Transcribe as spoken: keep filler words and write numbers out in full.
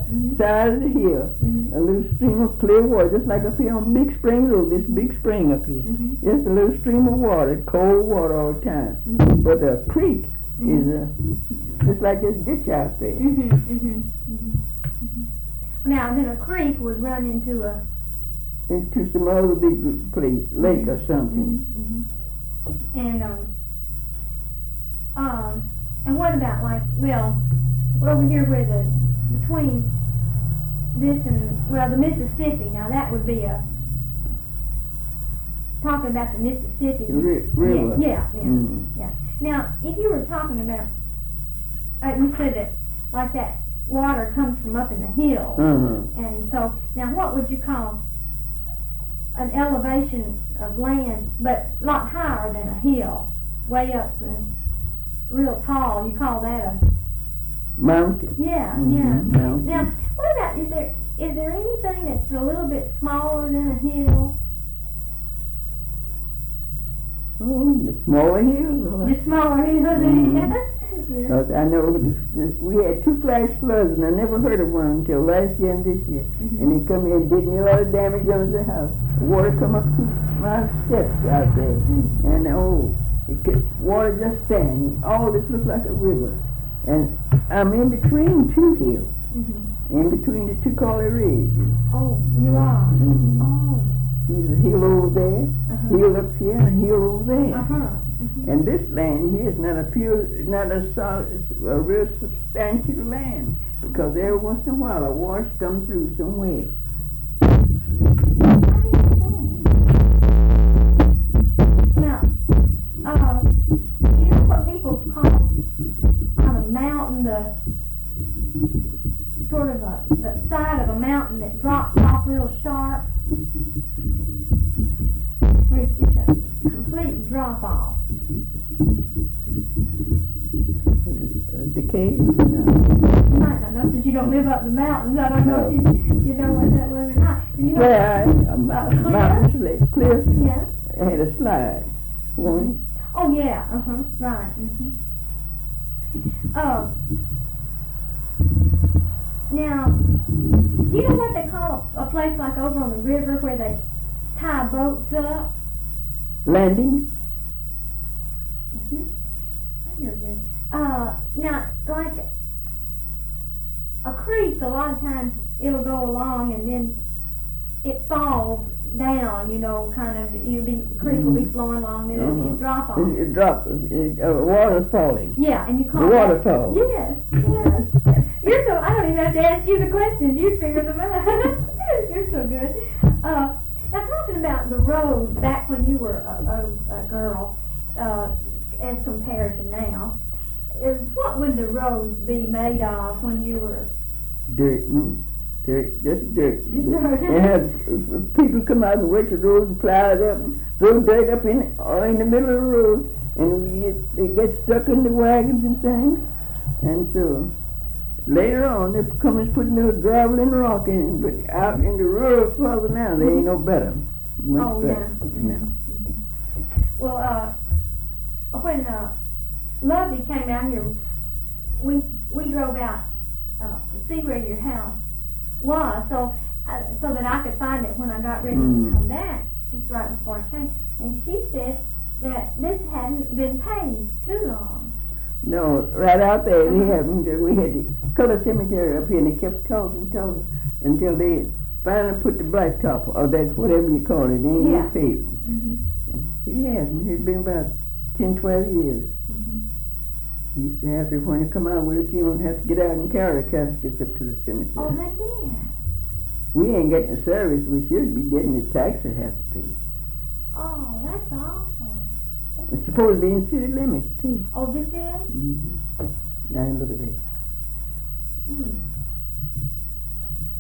mm-hmm. side of the hill, mm-hmm. a little stream of clear water, just like up here on Big Spring Road, this big spring up here. Mm-hmm. Just a little stream of water, cold water all the time. Mm-hmm. But a creek mm-hmm. is a, just like this ditch out there. Mm-hmm. Mm-hmm. Mm-hmm. Mm-hmm. Now, then a creek would run into a... Into some other big place, lake or something. Mm-hmm. Mm-hmm. And, um, um, and what about, like, well, over here where the, between this and, well, the Mississippi, now that would be a, talking about the Mississippi. R- river. Yeah, yeah, yeah, mm-hmm. yeah. Now, if you were talking about, uh, you said that, like that water comes from up in the hills. Uh-huh. And so, now what would you call an elevation of land, but a lot higher than a hill, way up and real tall? You call that a mountain? Yeah, mm-hmm. yeah. Mountain. Now, what about, is there is there anything that's a little bit smaller than a hill? Oh, the smaller hill. Just smaller hills? Mm-hmm. Yeah. Because I know this, this, we had two flash floods, and I never heard of one until last year and this year. Mm-hmm. And they come here and did me a lot of damage under the house. Water come up through my steps out there, Mm-hmm. and oh, it could, water just stand. All this looked like a river, and I'm in between two hills, Mm-hmm. in between the two Collie Ridges. Oh, you are? Mm-hmm. Oh. There's a hill over there, Uh-huh. hill up here, and a hill over there. Uh-huh. Mm-hmm. And this land here is not a pure, not a solid, a real substantial land, because every once in a while a wash comes through somewhere. Now, uh, you know what people call on a mountain, the sort of a, the side of a mountain that drops off real sharp? Where it's just a complete drop off. Uh, decay? No. You might not know since you don't live up the mountains. I don't know No. if you, you know what that was or not. You know, Slide, a mountain, Uh, mountain slip, cliff, yeah. it had a slide. One. Oh yeah. Uh huh. Right. Mhm. Oh. Now, do you know what they call a, a place like over on the river where they tie boats up? Landing? Mm-hmm. Oh, you're good. Uh, now, like a creek, a lot of times it'll go along and then it falls down, you know, kind of, you'll be, the creek will be flowing along and it'll be a Uh-huh. drop off. It, it drop, it, uh, water's falling. Yeah, and you call The that- waterfall. Yes, yes. You're so, I don't even have to ask you the questions, you figure them out. You're so good. Uh, now talking about the roads back when you were a, a, a girl, uh, as compared to now, uh, what would the roads be made of when you were... Dirt, mm, dirt, just dirt. Just dirt. They had uh, people come out and work the road and plow it up and throw dirt up in or in the middle of the road, and we get, they get stuck in the wagons and things, and so later on they come and put little gravel and rock in, but out in the rural further now they ain't no better. Much Oh, better. yeah. No. Mm-hmm. Well, uh, when uh, Lovey came out here, we we drove out uh, to see where your house was, so uh, so that I could find it when I got ready Mm. to come back, just right before I came. And she said that this hadn't been paved too long. No, right out there Uh-huh. we had we had the color cemetery up here, and they kept talking, talking until they finally put the blacktop or that whatever you call it, they ain't Yeah. no paving. Mm-hmm. It hasn't. It's been about ten, twelve years. Mm-hmm. He used to have to, when you come out with a funeral, have to get out and carry the caskets up to the cemetery. Oh, they did. We ain't getting the service. We should be getting the taxes have to pay. Oh, that's awful. That's It's supposed to be in city limits too. Oh, this is? Mm-hmm. Now look at that. Mm.